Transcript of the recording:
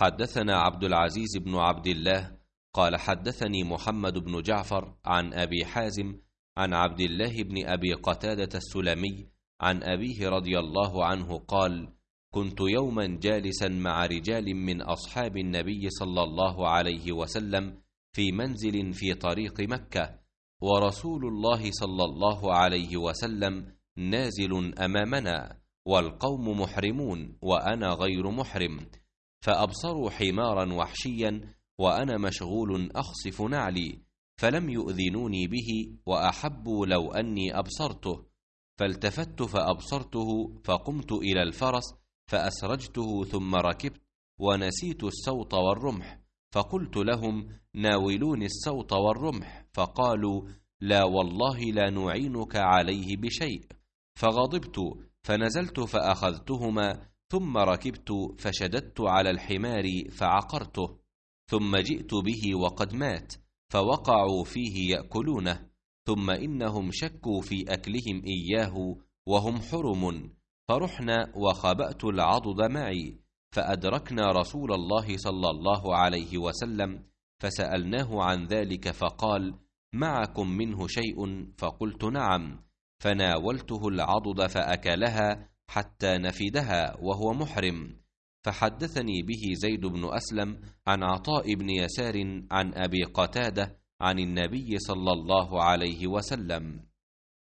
حدثنا عبد العزيز بن عبد الله قال حدثني محمد بن جعفر عن أبي حازم عن عبد الله بن أبي قتادة السلمي عن أبيه رضي الله عنه قال: كنت يوما جالسا مع رجال من أصحاب النبي صلى الله عليه وسلم في منزل في طريق مكة، ورسول الله صلى الله عليه وسلم نازل أمامنا، والقوم محرمون وأنا غير محرم، فأبصروا حمارا وحشيا وأنا مشغول أخصف نعلي، فلم يؤذنوني به، وأحبوا لو أني أبصرته، فالتفت فأبصرته، فقمت إلى الفرس فأسرجته ثم ركبت، ونسيت السوط والرمح، فقلت لهم: ناولوني السوط والرمح، فقالوا: لا والله لا نعينك عليه بشيء، فغضبت فنزلت فأخذتهما، ثم ركبت فشددت على الحمار فعقرته، ثم جئت به وقد مات، فوقعوا فيه يأكلونه، ثم إنهم شكوا في أكلهم إياه وهم حرم، فرحنا وخبأت العضد معي، فأدركنا رسول الله صلى الله عليه وسلم، فسألناه عن ذلك، فقال: معكم منه شيء؟ فقلت: نعم، فناولته العضد فأكلها حتى نفدها وهو محرم. فحدثني به زيد بن أسلم عن عطاء بن يسار عن أبي قتادة عن النبي صلى الله عليه وسلم.